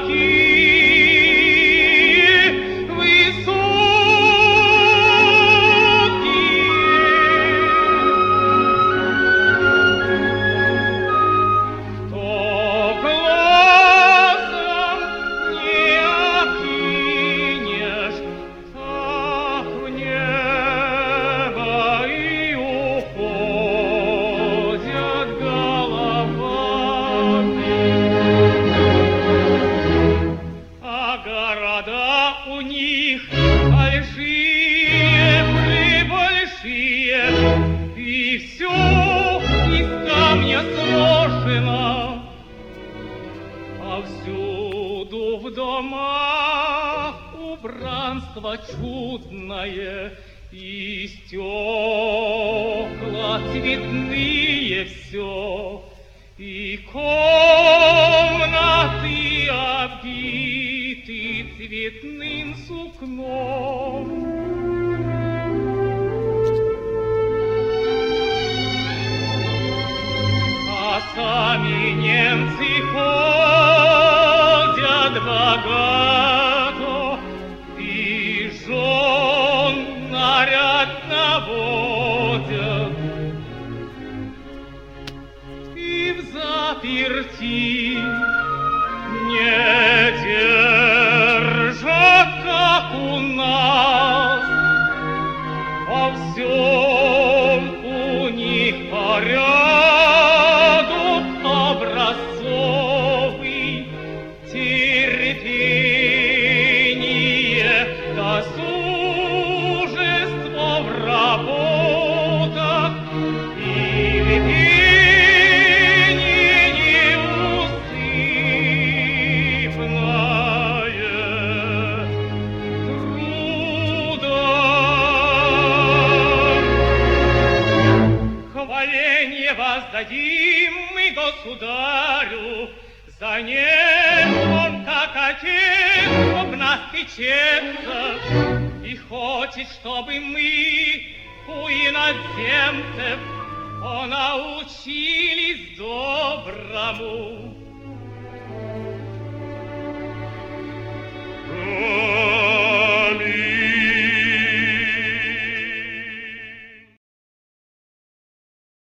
Убранство чудное, и стекла цветные все, и комнаты обиты цветным сукном. А сами немцы ходят богато, и жен наряд наводят, и в заперти не держат, как у нас. Во всем у них порядок образцовый, терпение, досужество в работах и рвение неусыпное трудом. Хваление воздадим мы государю, за ним он, как отец, об нас печется и хочет, чтобы мы у иноземцев понаучились доброму.